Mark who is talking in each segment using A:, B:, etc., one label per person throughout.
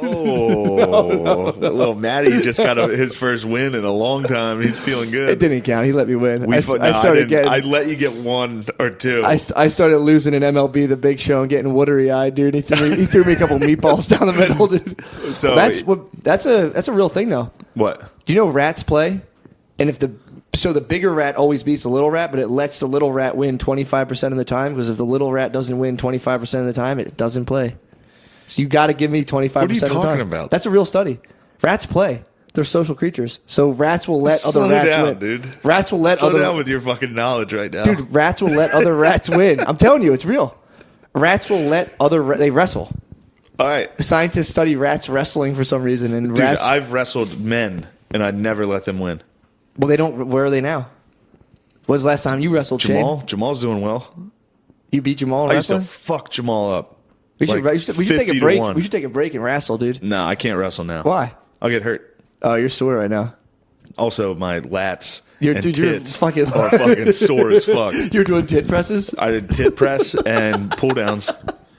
A: Oh, little Matty just got his first win in a long time. He's feeling good.
B: It didn't count. He let me win.
A: I let you get one or two.
B: I started losing in MLB The Big Show and getting watery eyed, dude. He threw me a couple meatballs down the middle, dude.
A: So
B: that's a real thing, though.
A: What?
B: Do you know rats play? And if the bigger rat always beats the little rat, but it lets the little rat win 25% of the time, because if the little rat doesn't win 25% of the time, it doesn't play. So you got to give me 25% of the time.
A: What are you talking about?
B: That's a real study. Rats play. They're social creatures. So rats will let other rats win.
A: Dude.
B: Rats will let
A: Slow down with your fucking knowledge right now.
B: Dude, rats will let other rats win. I'm telling you, it's real. Rats will let they wrestle.
A: All right.
B: Scientists study rats wrestling for some reason, and
A: Dude,
B: rats.
A: I've wrestled men, and I'd never let them win.
B: Well, they don't. Where are they now? When was the last time you wrestled,
A: Jamal?
B: Shane?
A: Jamal's doing well.
B: You beat Jamal in
A: I used to
B: wrestling?
A: fuck Jamal up.
B: We should take a
A: 50 to
B: break.
A: 1.
B: We should take a break and wrestle, dude.
A: No, I can't wrestle now.
B: Why?
A: I'll get hurt.
B: Oh, you're sore right now.
A: Also, my lats
B: You're
A: and tits
B: fucking
A: are fucking sore as fuck.
B: You're doing tit presses?
A: I did tit press and pull downs.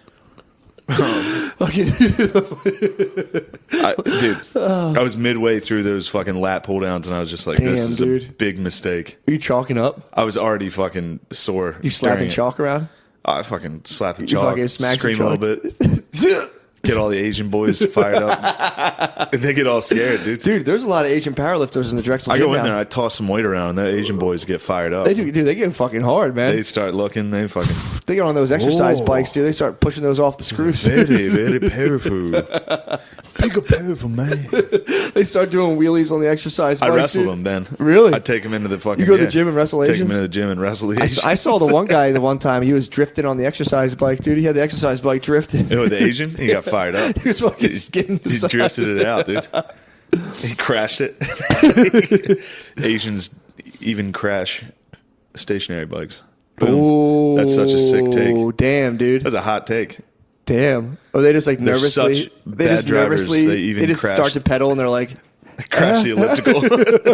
B: Okay.
A: I was midway through those fucking lat pull downs, and I was just like, this is a big mistake.
B: Are you chalking up?
A: I was already fucking sore.
B: You slapping chalk around?
A: I fucking slapped the
B: You
A: chalk,
B: fucking smacked
A: scream
B: the
A: a little bit. Get all the Asian boys fired up. They get all scared, dude.
B: Dude, there's a lot of Asian powerlifters in the Drexel
A: I
B: gym
A: go in
B: now.
A: there, I toss some weight around, and the Asian boys get fired up.
B: They do, dude. They get fucking hard, man.
A: They start looking, they fucking...
B: They get on those exercise bikes, dude. They start pushing those off the screws.
A: Very, very powerful. Big a powerful man.
B: They start doing wheelies on the exercise bikes.
A: I wrestle
B: dude.
A: them, Ben.
B: Really?
A: I take them into the fucking...
B: You go to the gym and wrestle
A: Take
B: Asians?
A: them into the gym and wrestle the Asians.
B: I saw the one guy the one time. He was drifting on the exercise bike, dude. He had the exercise bike drifting.
A: You know, the Asian? He got fired up.
B: He was fucking skinning the
A: He
B: side.
A: drifted it out, dude. He crashed it. Asians even crash stationary bikes. Boom.
B: Oh,
A: That's such a sick take.
B: Damn, dude.
A: That's a hot take.
B: Damn. Or they just like
A: They're
B: nervously.
A: such bad drivers, they even
B: just
A: crash.
B: start to pedal and they're like,
A: Crash the elliptical.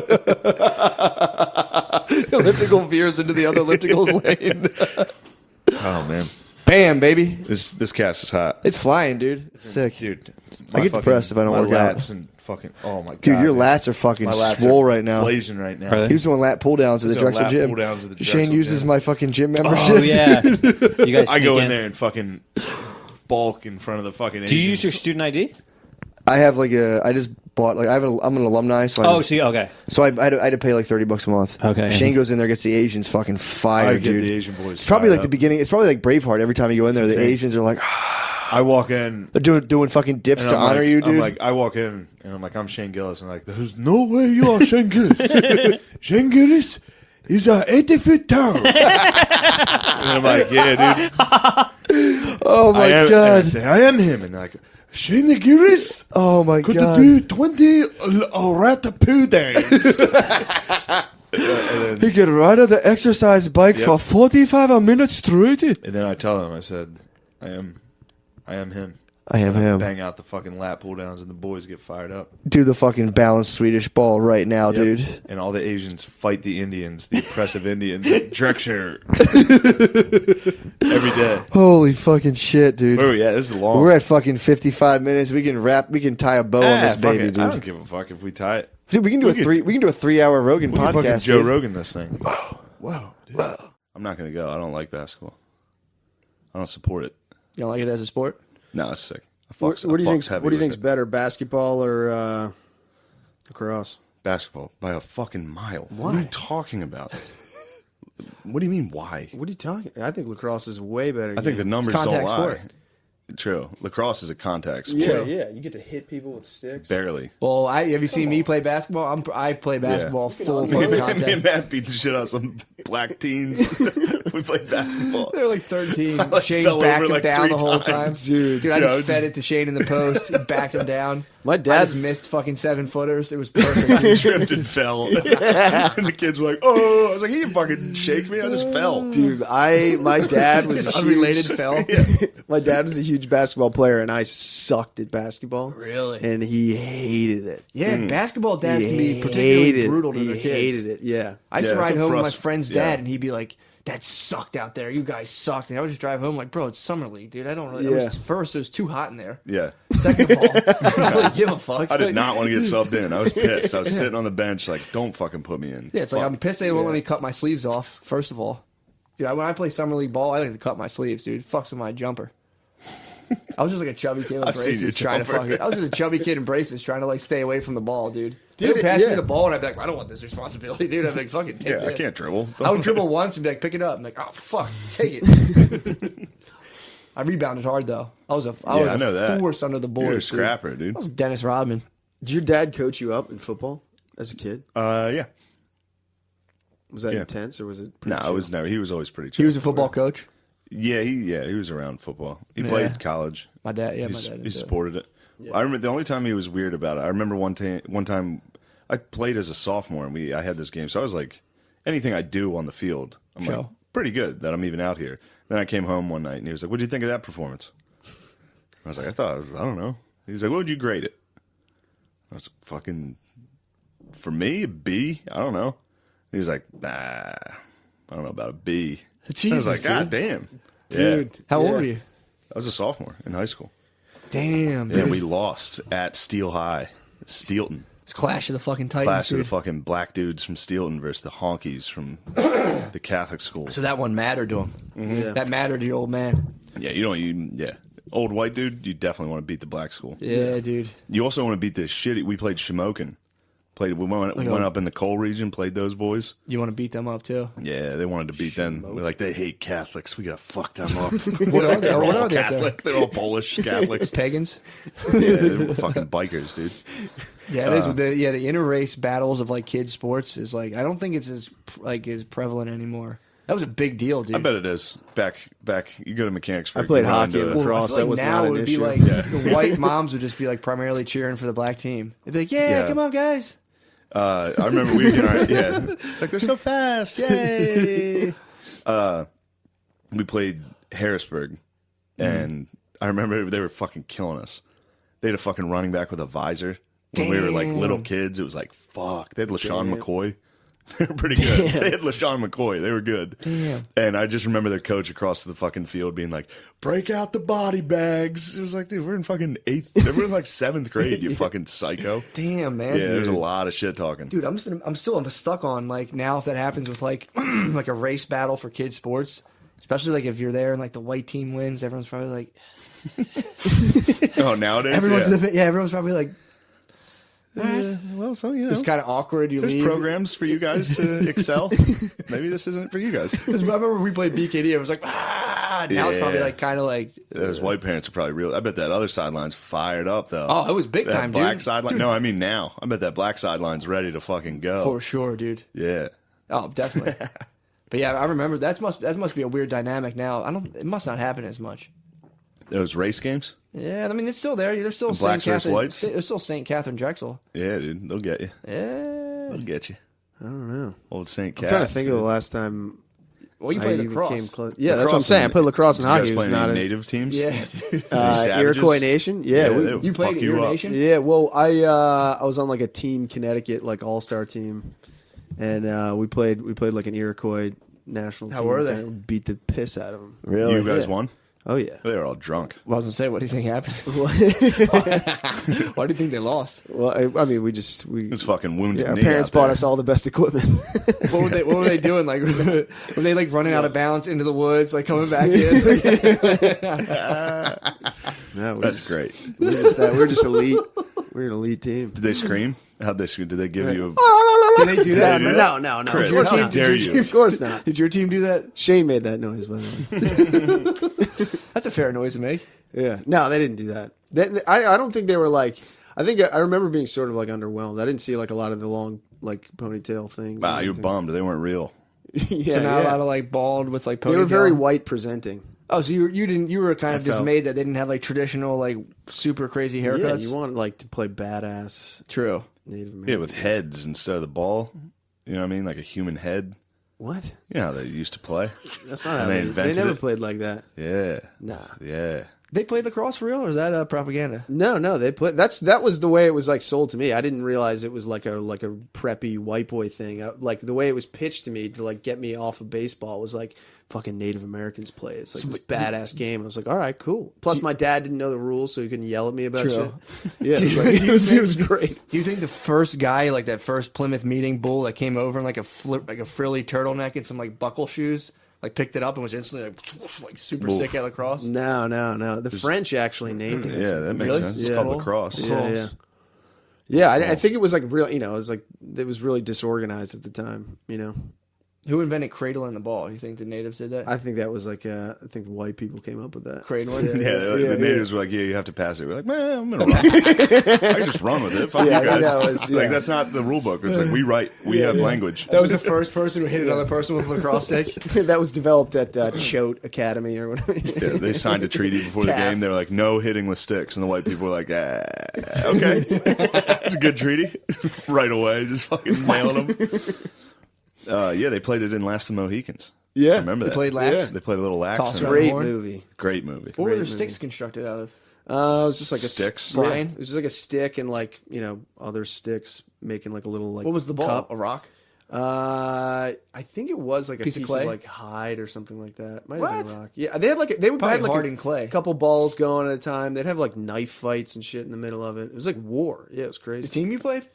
B: the elliptical veers into the other elliptical's lane.
A: Oh, man.
B: Bam, baby.
A: This cast is hot.
B: It's flying, dude. It's sick.
A: Dude.
B: I get depressed if I don't
A: my
B: work out.
A: lats and fucking, oh, my God.
B: Dude, your
A: man.
B: lats are fucking
A: My lats
B: swole
A: are
B: right now.
A: blazing right now.
C: Are they?
B: He was doing lat pull downs at the
A: He's doing
B: Drexel
A: lat
B: gym.
A: pull-downs at the
B: Shane
A: Drexel
B: uses
A: gym.
B: my fucking gym membership.
C: Oh, yeah. You guys
A: I go
C: sneak
A: in there and fucking bulk in front of the fucking
C: Do you
A: Asians.
C: use your student ID?
B: I have like I just bought like I'm an alumni, so
C: Okay.
B: so I had to pay like $30 a month.
C: Okay.
B: Shane goes in there, gets the Asians fucking
A: I
B: fired,
A: get
B: dude.
A: the Asian boys
B: It's probably
A: fired
B: like the
A: up.
B: beginning. It's probably like Braveheart. Every time you go in there, the
A: insane.
B: Asians are like,
A: I walk in.
B: they're doing fucking dips
A: and
B: to
A: I'm
B: honor
A: like,
B: you, dude.
A: I'm like, I walk in and I'm like, I'm Shane Gillis. And I'm like, there's no way you are Shane Gillis. Shane Gillis is a 80-foot tower. And I'm like, yeah, dude.
B: oh my
A: I am,
B: god.
A: And I say, I am him. And they're like, Shane Gillis
B: Oh my
A: could
B: god.
A: do 20 ratapoo dance. And
B: He could ride on the exercise bike
A: Yep.
B: for 45 minutes straight.
A: then I tell him, I said, I am him.
B: I am him.
A: Bang out the fucking lat pull downs and the boys get fired up.
B: Do the fucking balanced Swedish ball right now,
A: Yep.
B: dude.
A: And all the Asians fight the Indians, the oppressive Indians, at Drexel every day.
B: Holy fucking shit, dude.
A: Where are we at? This is long.
B: We're at fucking 55 minutes. We can tie a bow on this
A: fuck
B: baby,
A: it.
B: dude.
A: I don't give a fuck if we tie it.
B: Dude, we can do
A: We could-
B: a 3-hour Rogan
A: We can fucking
B: podcast.
A: Joe
B: dude.
A: Rogan this thing. Whoa, dude. I'm not going to go. I don't like basketball. I don't support it.
B: You don't like it as a sport?
A: No, it's sick.
D: What do you think's better, basketball or lacrosse?
A: Basketball by a fucking mile. What are you talking about? What do you mean, why?
D: What are you talking? I think lacrosse is way better.
A: I think the numbers don't
B: contact
A: lie.
B: sport.
A: True. Lacrosse is a contact sport.
D: yeah, you get to hit people with sticks.
A: Barely.
B: Well, have you seen me play basketball? I play basketball full
A: Me
B: fucking
A: and
B: contact.
A: Matt beat the shit out of some black teens. We played basketball.
B: They were like 13.
A: like
B: Shane
A: fell
B: backed
A: over
B: him
A: like
B: down
A: 3
B: the whole
A: times.
B: time. Dude, I
A: Yeah,
B: just
A: I was
B: fed
A: just-
B: it to Shane in the post. He backed him down.
D: My
B: I
D: dad
B: just missed fucking 7-footers. It was perfect.
A: He tripped and fell. And the kids were like, oh. I was like, he didn't fucking shake me. I just fell.
D: Dude, my dad was
B: Unrelated
D: huge,
B: fell.
D: My dad was a huge basketball player, and I sucked at basketball.
B: Really?
D: And he hated it.
B: Yeah, basketball dads
D: He
B: can be particularly
D: hated
B: brutal to
D: it.
B: their
D: He
B: kids.
D: hated it. Yeah.
B: I used to
A: Yeah, it's
B: ride
A: a
B: home with my
A: frust-
B: friend's
A: yeah.
B: dad, and he'd be like, "That sucked out there. You guys sucked." And I would just drive home like, "Bro, it's summer league, dude. I don't really."
D: Yeah.
B: First, it was too hot in there.
A: Yeah.
B: Second of all, I don't really give a fuck.
A: I did not want to get subbed in. I was pissed. I was sitting on the bench like, don't fucking put me in.
B: Yeah, it's like
A: Fuck.
B: I'm pissed they won't let me cut my sleeves off. First of all, dude, when I play summer league ball, I like to cut my sleeves, dude. Fucks with my jumper. I was just like a chubby kid with
A: I've seen
B: braces
A: you
B: trying to
A: jumper.
B: fuck it. I was just a chubby kid in braces trying to like stay away from the ball, dude.
D: Dude,
B: Dude, pass me
D: yeah.
B: the ball and I'd be like, I don't want this responsibility, dude. I'd be like, fucking take
A: Yeah,
B: this.
A: I can't dribble.
B: I would dribble once and be like, pick it up. I'm like, oh fuck, take it. I rebounded hard though. I was
A: I know that.
B: force under the board.
A: You're a
B: dude.
A: scrapper, dude.
B: I was Dennis Rodman.
D: Did your dad coach you up in football as a kid?
A: Yeah.
D: Was that
A: Yeah.
D: intense or was it?
A: No,
D: pretty
A: I was
D: chill?
A: never. He was always pretty chill.
B: He was a football coach.
A: Yeah, he was around football. He
B: Yeah.
A: played college.
B: My dad, yeah,
A: He
B: my dad.
A: he supported it. I remember the only time he was weird about it. I remember one time I played as a sophomore and I had this game, so I was like, anything I do on the field, I'm like
B: Show.
A: pretty good that I'm even out here. Then I came home one night and he was like, "What did you think of that performance?" I was like, I don't know. He was like, "What would you grade it?" I was fucking, for me, a B. I don't know. He was like, "Nah, I don't know about a B." I was
B: Jesus,
A: like, God
B: dude.
A: damn,
D: Dude,
A: Yeah.
B: How old
D: yeah.
B: were you?
A: I was a sophomore in high school.
B: Damn,
A: Yeah,
B: dude.
A: we lost at Steel High, Steelton.
B: It's Clash of the fucking Titans,
A: Clash of the
B: dude.
A: fucking black dudes from Steelton versus the honkies from the Catholic school.
B: So that one mattered to him.
D: Yeah.
B: That mattered to your old man.
A: Yeah, old white dude, you definitely want to beat the black school.
B: Yeah, dude.
A: You also want to beat the shitty. We played Shamokin. We went up in the coal region, played those boys.
B: You want to beat them up too?
A: Yeah, they wanted to beat them. We're like, they hate Catholics. We gotta fuck them up.
B: What are they?
A: They're
B: What
A: all
B: are they up there?
A: Catholic. They're all Polish Catholics.
B: Pagans?
A: Yeah, they're fucking bikers, dude.
B: Yeah, it is. The interrace battles of like kids sports is like I don't think it's as prevalent anymore. That was a big deal, dude.
A: I bet it is. Back. You go to Mechanicsburg.
D: I played
A: you run
D: hockey
A: into-
D: and lacrosse.
B: I feel
D: That
B: like
D: was
B: now
D: not
B: it
D: an
B: would
D: issue.
B: be like the white moms would just be like primarily cheering for the black team. They'd be like, "Yeah, come on, guys."
A: I remember we like they're so fast, yay! We played Harrisburg, and I remember they were fucking killing us. They had a fucking running back with a visor. When we were like little kids, it was like fuck. They had LaShawn McCoy. They were pretty good. They had LaShawn McCoy. They were good.
B: Damn.
A: And I just remember their coach across the fucking field being like, "Break out the body bags." It was like, dude, we're in fucking we're in like 7th grade. You fucking psycho.
B: Damn, man.
A: Yeah, there's a lot of shit talking.
B: Dude, I'm still stuck on like now if that happens with like like a race battle for kids sports, especially like if you're there and like the white team wins, everyone's probably like
A: Oh, nowadays, yeah.
B: everyone's probably like
A: Well, so you know,
B: it's kind of awkward. You
A: there's
B: leave.
A: programs for you guys to excel. Maybe this isn't for you guys.
B: 'Cause I remember when we played BKD, it was like ah. Now it's probably
A: Yeah.
B: like kind of like
A: Those white parents are probably real. I bet that other sideline's fired up though.
B: oh, it was big
A: that
B: time,
A: black
B: dude.
A: sideline. No, I mean now. I bet that black sideline's ready to fucking go.
B: For sure, dude.
A: Yeah.
B: Oh, definitely. But yeah, I remember that must be a weird dynamic now. It must not happen as much.
A: Those race games.
B: Yeah, I mean it's still there. There's still
A: The
B: St.
A: blacks versus
B: Catherine.
A: whites?
B: There's still St. Catherine Drexel.
A: Yeah, dude, they'll get you.
B: Yeah.
A: They'll get you.
D: I don't know.
A: Old St.
D: I'm
A: Cat.
D: trying to think of the last time
B: Well, you
D: I
B: played
D: even
B: lacrosse.
D: came close. Yeah, that's what I'm saying. I
A: and-
D: played lacrosse and
A: Did you
D: hockey.
A: guys
D: It was
A: play
D: not
A: any
D: a
A: native teams?
B: Yeah, dude.
A: savages?
D: Iroquois Nation. Yeah,
A: they
D: we,
A: would
B: You played
A: fuck
B: at
A: you
B: your
A: up.
B: nation?
D: yeah. Well, I was on like a team Connecticut like all-star team, and we played like an Iroquois national
B: How
D: team.
B: were they?
D: and we beat the piss out of them.
B: Really?
A: You guys
D: Yeah.
A: won?
D: Oh yeah.
A: They were all drunk.
B: Well, I was gonna say, what do you think happened? Why do you think they lost?
D: Well, I mean, we
A: It was fucking wounded
D: our
A: knee
D: parents
A: out
D: bought
A: there.
D: us all the best equipment.
B: What were they doing? Like, were they like running out of bounds into the woods, like coming back in?
D: No,
A: That's great.
D: We're just elite. We're an elite team.
A: Did they scream? How'd they scream? Did they give you a...
B: Did they do that?
A: they do
D: No,
A: that?
D: no, no.
A: Chris,
D: Of course
A: how
D: not.
A: dare you?
D: Of course not.
B: Did your team do that?
D: Shane made that noise, by the way.
B: That's a fair noise to make.
D: Yeah. No, they didn't do that. I don't think they were like. I think I remember being sort of like underwhelmed. I didn't see like a lot of the long like ponytail things.
A: Wow, you were bummed. They weren't real.
D: Yeah,
B: So not a
D: yeah.
B: lot of like bald with like ponytail.
D: They were very white presenting.
B: Oh, so you were kind of
D: I felt-
B: dismayed that they didn't have like traditional like super crazy
D: Yeah,
B: haircuts.
D: you want like to play badass
B: True.
D: Native American.
A: Yeah, with heads instead of the ball. You know what I mean? Like a human head.
D: What?
A: You know how they used to play?
D: That's not how
A: And they
D: they
A: invented
D: never
A: it?
D: played like that.
A: Yeah.
D: Nah.
A: Yeah.
B: They played lacrosse for real, or is that propaganda?
D: No, they play. That was the way it was like sold to me. I didn't realize it was like a preppy white boy thing. Like the way it was pitched to me to like get me off of baseball was like fucking Native Americans play. It's like this badass game. And I was like, all right, cool. Plus, my dad didn't know the rules, so he couldn't yell at me about shit. Yeah, it was great.
B: Do you think the first guy, like that first Plymouth meeting bull that came over in like a frilly turtleneck and some like buckle shoes, like picked it up and was instantly like super sick at lacrosse?
D: No. The French actually named it.
A: Yeah, that makes
B: Really?
A: sense. It's
D: Yeah.
A: called lacrosse.
D: Yeah. Yeah, I think it was like real. You know, it was really disorganized at the time. You know.
B: Who invented cradling the ball? You think the natives did that?
D: I think that was like I think the white people came up with that.
B: Cradling?
A: The natives were like, "Yeah, you have to pass it." We're like, "Man, I'm gonna run. I can just run with it. Fuck
D: Yeah, I
A: you
D: think
A: guys."
D: that was-
A: Like
D: yeah.
A: that's not the rule book. It's like we have language.
B: That was the first person who hit another person with a lacrosse stick.
D: That was developed at Choate Academy or whatever.
A: Yeah, they signed a treaty before the
D: Taft.
A: game. They were like, "No hitting with sticks," and the white people were like, "Okay, it's a good treaty." Right away, just fucking nailing them. Yeah, they played it in Last of the Mohicans.
D: Yeah.
A: I remember
B: They
A: that.
B: played lax?
A: They played a little lax.
B: Toss
A: in it.
B: around.
D: Great
B: Horn.
D: movie.
A: Great movie.
B: What were their
D: movie.
B: sticks constructed out of?
D: It was just like
A: Sticks.
D: Yeah,
B: Brian?
D: it was just like a stick and like other sticks making like a little like.
B: What was the ball?
D: cup.
B: A rock?
D: I think it was like a
B: Piece
D: piece,
B: of clay?
D: of like hide or something like that. Might have
B: What?
D: been rock. Yeah, they had like
B: Probably
D: had like
B: hardened clay.
D: a couple balls going at a time. They'd have like knife fights and shit in the middle of it. It was like war. Yeah, it was
B: The
D: crazy.
B: team you played?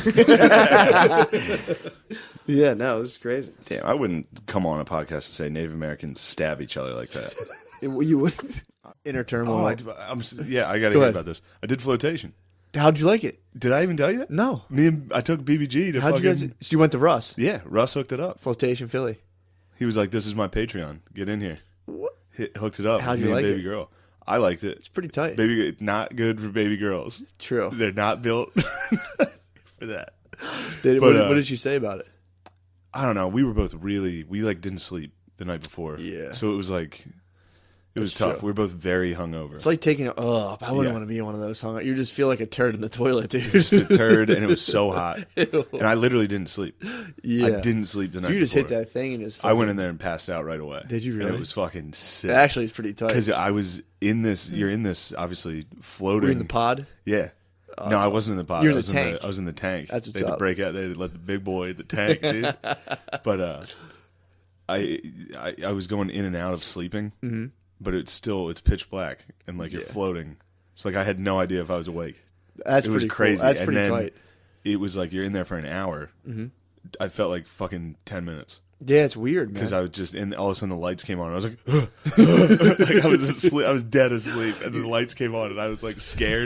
D: Yeah, no, it was crazy.
A: Damn, I wouldn't come on a podcast and say Native Americans stab each other like that.
D: You wouldn't.
B: Inner turmoil.
A: I got to hear
B: ahead.
A: about this. I did flotation.
B: How'd you like it?
A: Did I even tell you that?
B: No.
A: I took BBG to
B: How'd
A: fucking...
B: you guys? So you went to Russ?
A: Yeah, Russ hooked it up.
B: Flotation Philly.
A: He was like, "This is my Patreon. Get in here."
B: What?
A: Hooked it up.
B: How'd you
A: Me and
B: like
A: baby
B: it?
A: girl. I liked it.
B: It's pretty tight.
A: Baby, not good for baby girls.
B: True.
A: They're not built for that.
B: What did you say about it?
A: I don't know. We were both we like didn't sleep the night before.
B: Yeah.
A: So it was like, it was
B: That's
A: tough.
B: true.
A: We were both very hungover.
B: It's like taking I wouldn't
A: Yeah.
B: want to be in one of those hung. You just feel like a turd in the toilet, dude.
A: Just a turd, and it was so hot.
B: Ew.
A: And I literally didn't sleep.
B: Yeah.
A: I didn't sleep the night
B: So you just
A: before.
B: hit that thing and just.
A: I went in there and passed out right away.
B: Did you
A: And
B: really?
A: it was fucking sick.
B: Actually, it's pretty tight.
A: Because I was in this. You're in this, obviously floating.
B: Were you in the pod?
A: Yeah. No, I wasn't in the pod.
B: You're in
A: I
B: the
A: was
B: tank.
A: I was in the tank.
B: That's what's
A: they had to
B: up.
A: break out. They had to let the big boy in the tank, dude. But I was going in and out of sleeping, but it's pitch black and like you're floating. It's like I had no idea if I was awake.
B: That's
A: It was
B: pretty
A: crazy.
B: Cool. That's
A: And
B: pretty
A: then
B: tight.
A: It was like you're in there for an hour. I felt like fucking 10 minutes.
B: Yeah, it's weird, man.
A: Because I was just in. All of a sudden, the lights came on. And I was like, like I was asleep. I was dead asleep, and the lights came on, and I was like scared,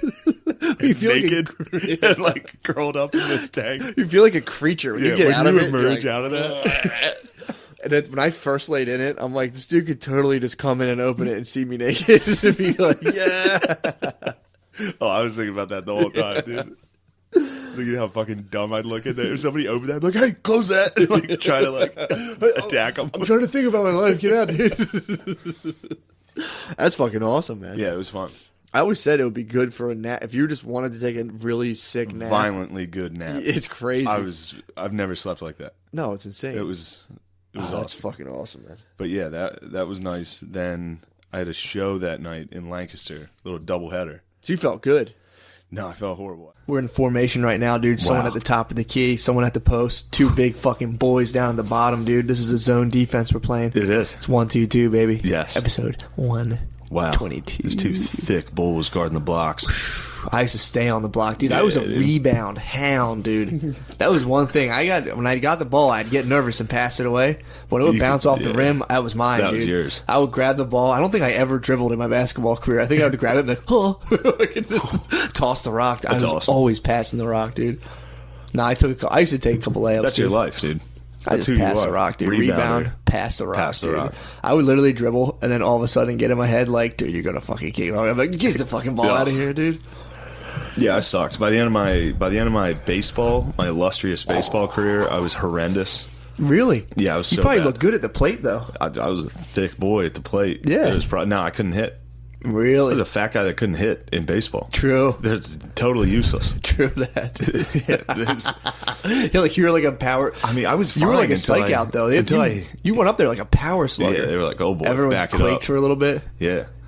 B: You feel like
A: naked, and like curled up in this tank.
B: You feel like a creature when you get out of it. you're
A: emerge
B: like,
A: out of that.
B: And then when I first laid in it, I'm like, this dude could totally just come in and open it and see me naked and be like, yeah.
A: Oh, I was thinking about that the whole time, dude. Thinking how fucking dumb I'd look in there. If somebody opened that, I'd be like, "Hey, close that!" And like try to like attack them.
B: I'm trying to think about my life. Get out, dude. That's fucking awesome, man.
A: Yeah, it was fun.
B: I always said it would be good for a nap. If you just wanted to take a really sick nap,
A: Violently good nap.
B: it's crazy.
A: I've never slept like that.
B: No, it's insane.
A: It was
B: That's
A: awesome.
B: fucking awesome, man.
A: But yeah, that was nice. Then I had a show that night in Lancaster, little doubleheader.
B: So you felt good.
A: No, I felt horrible.
B: We're in formation right now, dude. Someone
A: Wow.
B: at the top of the key, someone at the post, two big fucking boys down at the bottom, dude. This is a zone defense we're playing.
A: It is.
B: It's 1-2-2, baby.
A: Yes.
B: Episode 1.
A: Wow.
B: 22.
A: There's two thick bulls guarding the blocks.
B: I used to stay on the block, dude. I was a
A: Yeah, dude.
B: rebound hound, dude. That was one thing. When I got the ball, I'd get nervous and pass it away. When it would
A: You
B: bounce
A: could-
B: off the
A: yeah.
B: rim, that was mine,
A: That
B: dude.
A: was yours.
B: I would grab the ball. I don't think I ever dribbled in my basketball career. I think I would grab it and be like, oh, I could just toss the rock. I was
A: awesome.
B: always passing the rock, dude. No, I used to take a couple layups.
A: That's
B: dude.
A: your life, dude.
B: I
A: That's
B: just
A: who you
B: pass
A: are.
B: the rock, dude.
A: Rebounder.
B: Rebound, pass the rock,
A: Pass the
B: dude.
A: rock.
B: I would literally dribble and then all of a sudden get in my head like, dude, you're gonna fucking kick it. I'm like, get the fucking ball
A: Yeah.
B: out of here, dude.
A: Yeah, I sucked. By the end of my baseball, my illustrious baseball career, I was horrendous.
B: Really?
A: Yeah, I was
B: You
A: so
B: probably
A: bad.
B: look good at the plate though.
A: I was a thick boy at the plate.
B: Yeah.
A: It was no, I couldn't hit. I
B: Really?
A: was a fat guy that couldn't hit in baseball.
B: True.
A: That's totally useless.
B: True that.
A: Yeah, there's-
B: you were like a power.
A: I mean, I was fine
B: You were like a
A: until
B: psych out though. You went up there like a power slugger.
A: Yeah, they were like, "Oh boy,
B: Everyone
A: back it
B: quaked
A: up."
B: for a little bit.
A: Yeah,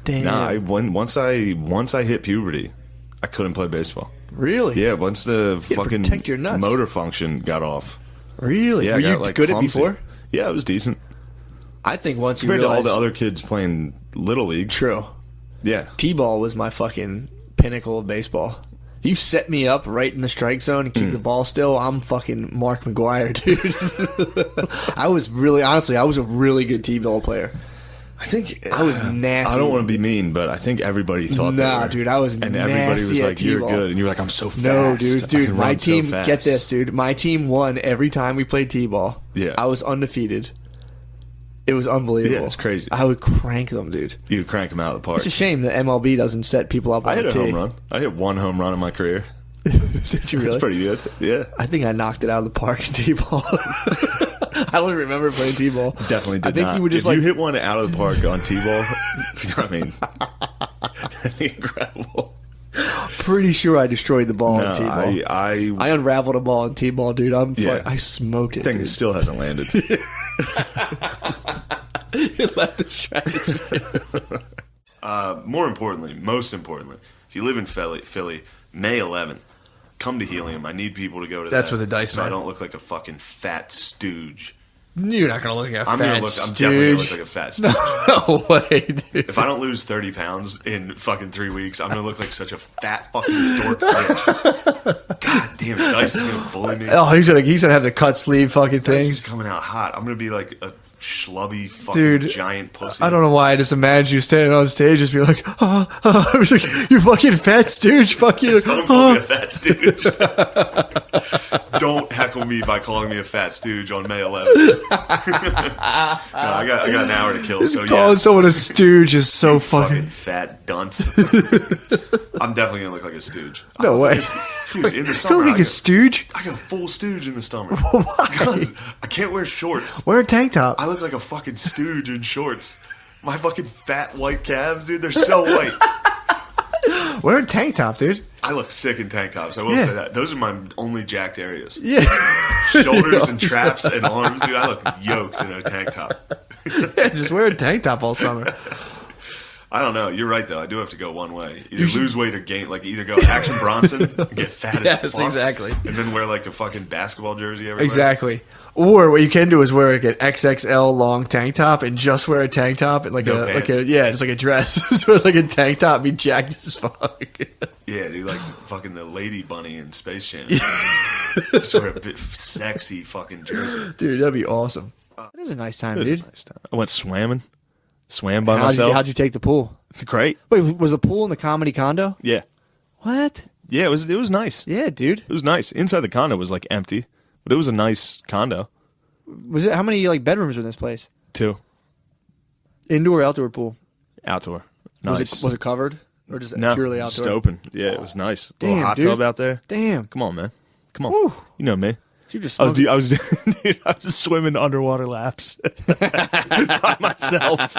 B: Damn.
A: Once I hit puberty, I couldn't play baseball.
B: Really?
A: Yeah, once the
B: to
A: fucking
B: protect your nuts.
A: motor function got off.
B: Really?
A: Yeah,
B: Were
A: I got,
B: you
A: like,
B: good at
A: clumsy.
B: before?
A: Yeah, it was decent.
B: I think once you
A: Compared to all
B: realize...
A: the other kids playing Little League.
B: True.
A: Yeah.
B: T-ball was my fucking pinnacle of baseball. If you set me up right in the strike zone and keep the ball still, I'm fucking Mark McGuire, dude. I was a really good T-ball player.
A: I think
B: I was nasty.
A: I don't want to be mean, but I think everybody thought they
B: Nah,
A: were.
B: dude, I was
A: and
B: nasty
A: everybody was
B: at
A: like, "You're
B: T-ball.
A: good," and you're like, "I'm so fast."
B: No,
A: I
B: dude,
A: can
B: my
A: run so
B: team.
A: fast.
B: Get this, dude. My team won every time we played T-ball.
A: Yeah.
B: I was undefeated. It was unbelievable.
A: Yeah, it's crazy.
B: I would crank them, dude.
A: You would crank them out of the park.
B: It's a shame that MLB doesn't set people up on
A: I hit
B: the
A: a
B: tee.
A: home run. I hit one home run in my career.
B: Did you really?
A: It's pretty good. Yeah.
B: I think I knocked it out of the park in T-ball. I don't remember playing T-ball.
A: Definitely did
B: I think
A: not.
B: you would just
A: if
B: like
A: you hit one out of the park on T-ball, I mean, that'd be incredible.
B: pretty sure I destroyed the ball
A: No,
B: in T-ball.
A: I
B: I unraveled a ball in T-ball, dude.
A: Yeah.
B: I smoked it.
A: think
B: Dude.
A: it still hasn't landed.
B: It left the stratosphere.
A: Most importantly, if you live in Philly, May 11th, come to Helium. I need people to go to
B: That's
A: that.
B: with the dice,
A: so I
B: man.
A: don't look like a fucking fat stooge.
B: You're not gonna look at
A: I'm
B: fat
A: definitely gonna look
B: stooge.
A: like a fat stooge.
B: No way, dude.
A: If I don't lose 30 pounds in fucking 3 weeks, I'm gonna look like such a fat fucking dork bitch. God damn it, Dice is gonna bully me.
B: Oh, he's gonna have the cut sleeve fucking
A: Dice is
B: things.
A: coming out hot. I'm gonna be like a schlubby fucking
B: Dude,
A: giant pussy.
B: I don't know why I just imagine you standing on stage just be like, I was like, you fucking fat stooge, fuck you.
A: Someone call me a fat stooge. Don't heckle me by calling me a fat stooge on May 11th. No, I got an hour to kill. So
B: Calling
A: yeah,
B: someone a stooge is so
A: fucking
B: fucking.
A: fat dunce. I'm definitely gonna look like a stooge.
B: No
A: I look
B: way.
A: like dude, in the
B: You
A: summer,
B: look like
A: I
B: a
A: go,
B: stooge.
A: I go full stooge in the summer.
B: Why?
A: Because I can't wear shorts.
B: Wear a tank top.
A: I look like a fucking stooge in shorts. My fucking fat white calves, dude, they're so white.
B: Wear a tank top, dude.
A: I look sick in tank tops. I will
B: Yeah.
A: say that. Those are my only jacked areas.
B: Yeah.
A: Shoulders and traps and arms, dude. I look yoked in a tank top.
B: Yeah, just wear a tank top all summer.
A: I don't know. You're right though. I do have to go one way. Either lose weight or gain. Like either go Action Bronson and get fat
B: Yes,
A: as fuck,
B: exactly.
A: and then wear like a fucking basketball jersey everywhere.
B: Exactly. Or what you can do is wear like an XXL long tank top and just wear a tank top and
A: No pants.
B: just like a dress. Just wear like a tank top, be jacked as fuck.
A: Yeah, dude, like fucking the Lady Bunny in Space Jam. Just wear a bit sexy fucking jersey.
B: Dude, that'd be awesome. That is a nice time, dude.
A: I went swamming. Swam by
B: How'd
A: myself.
B: you take the pool?
A: Great.
B: Wait, was the pool in the comedy condo?
A: Yeah.
B: What?
A: Yeah, it was nice.
B: Yeah, dude.
A: It was nice. Inside the condo was like empty, but it was a nice condo.
B: Was it how many like bedrooms were in this place?
A: 2.
B: Indoor or outdoor pool?
A: Outdoor. Nice.
B: Was it covered? Or just
A: No,
B: purely outdoor?
A: just open. Yeah, it was nice.
B: Damn,
A: Little hot
B: dude.
A: tub out there.
B: Damn.
A: Come on, man. Come on.
B: Woo.
A: You know me.
B: You just
A: I was
B: smoked-
A: dude, I was just swimming underwater laps by myself.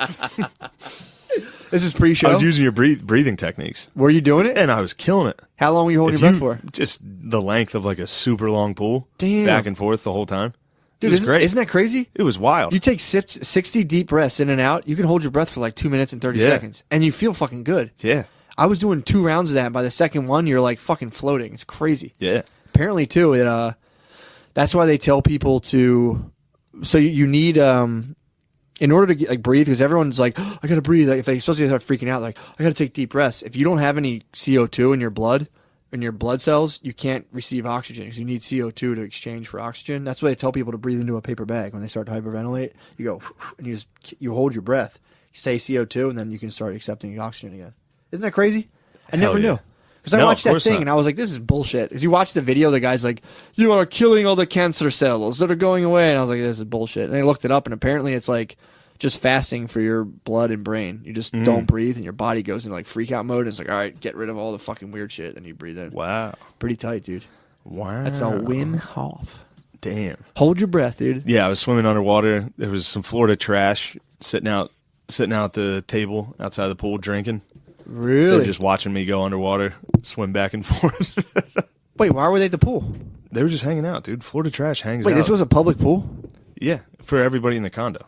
B: This is pre-show.
A: I was using your breathing techniques,
B: Were you doing it?
A: and I was killing it.
B: How long were you holding
A: If
B: your breath for?
A: Just the length of like a super long pool,
B: Damn.
A: back and forth the whole time.
B: Dude,
A: it was great.
B: Isn't that crazy?
A: It was wild.
B: You take 60 deep breaths in and out. You can hold your breath for like 2 minutes and 30
A: Yeah.
B: seconds, and you feel fucking good.
A: yeah,
B: I was doing 2 rounds of that. By the second one, you're like fucking floating. It's crazy.
A: yeah.
B: Apparently, too, that's why they tell people to. So you need in order to get, like breathe, because everyone's like, oh, I gotta breathe. Like if they especially start freaking out, like I gotta take deep breaths. If you don't have any CO2 in your blood cells, you can't receive oxygen because you need CO2 to exchange for oxygen. That's why they tell people to breathe into a paper bag when they start to hyperventilate. You go and you hold your breath, you say CO2, and then you can start accepting oxygen again. Isn't that crazy? I
A: Hell
B: never
A: yeah.
B: knew. Because I
A: No,
B: watched
A: of
B: that
A: course
B: thing
A: not.
B: and I was like, this is bullshit. Because you watch the video, the guy's like, you are killing all the cancer cells that are going away. And I was like, this is bullshit. And I looked it up, and apparently it's like just fasting for your blood and brain. You just don't breathe, and your body goes into like freak out mode. And it's like, all right, get rid of all the fucking weird shit. Then you breathe in.
A: Wow,
B: Pretty tight, dude.
A: wow.
B: That's a Wim Hof.
A: Damn.
B: Hold your breath, dude.
A: Yeah, I was swimming underwater. There was some Florida trash sitting out at the table outside the pool drinking. They
B: Really?
A: were just watching me go underwater, swim back and forth.
B: Wait, why were they at the pool?
A: They were just hanging out, dude. Florida trash hangs
B: Wait,
A: out.
B: this was a public pool?
A: Yeah, for everybody in the condo.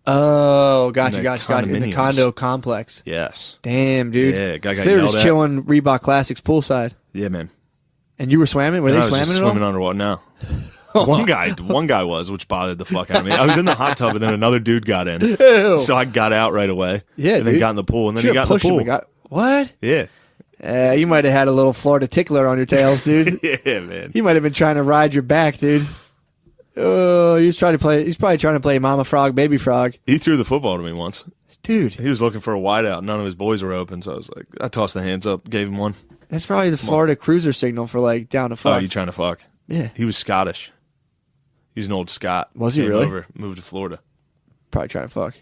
B: Oh, gotcha. In the
A: condominiums.
B: condo complex.
A: Yes.
B: Damn, dude.
A: Yeah, guy got
B: So they were
A: yelled
B: just
A: at.
B: chilling Reebok Classics poolside.
A: Yeah, man.
B: And you were swimming? Were
A: I
B: they
A: was
B: swimming
A: just
B: at all?
A: swimming underwater. No. One guy was, which bothered the fuck out of me. I was in the hot tub, and then another dude got in.
B: Ew.
A: So I got out right away.
B: Yeah,
A: and then
B: dude.
A: got in the pool, and then he
B: Should've
A: got in the
B: pushed him
A: pool.
B: and what?
A: Yeah.
B: You might have had a little Florida tickler on your tails, dude.
A: Yeah, man.
B: He might have been trying to ride your back, dude. Oh, he's probably trying to play Mama Frog, Baby Frog.
A: He threw the football to me once.
B: Dude,
A: He was looking for a wideout. None of his boys were open, so I was like, I tossed the hands up, gave him one.
B: that's probably the Florida cruiser signal for like down to
A: Oh,
B: fuck.
A: you trying to fuck?
B: Yeah,
A: He was Scottish. He was an old Scot.
B: Was he
A: Came
B: really?
A: over, moved to Florida.
B: probably trying to fuck.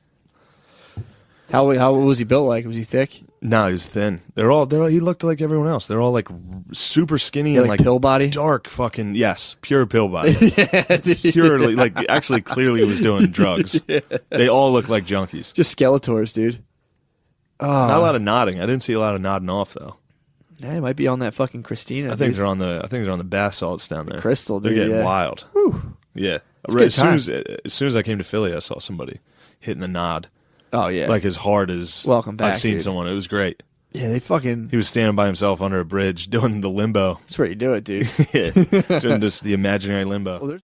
B: How was he built like? Was he thick?
A: No, he was thin. He looked like everyone else. They're all like super skinny
B: Yeah,
A: and
B: like
A: like
B: pill body?
A: dark fucking, yes, pure pill body. Purely, like actually clearly was doing drugs. They all look like junkies.
B: Just Skeletors, dude.
A: Not a lot of nodding. I didn't see a lot of nodding off though.
B: Yeah, he might be on that fucking Christina.
A: I think
B: dude.
A: they're on the bath salts down there.
B: Crystal,
A: They're
B: dude,
A: getting
B: yeah.
A: wild. Yeah.
B: a good
A: As soon as I came to Philly, I saw somebody hitting the nod
B: Oh yeah,
A: like as hard as
B: Welcome back,
A: I've seen
B: dude.
A: someone. It was great.
B: yeah. They fucking.
A: He was standing by himself under a bridge doing the limbo.
B: That's where you do it, dude.
A: Yeah. Doing just the imaginary limbo.
B: Well, there's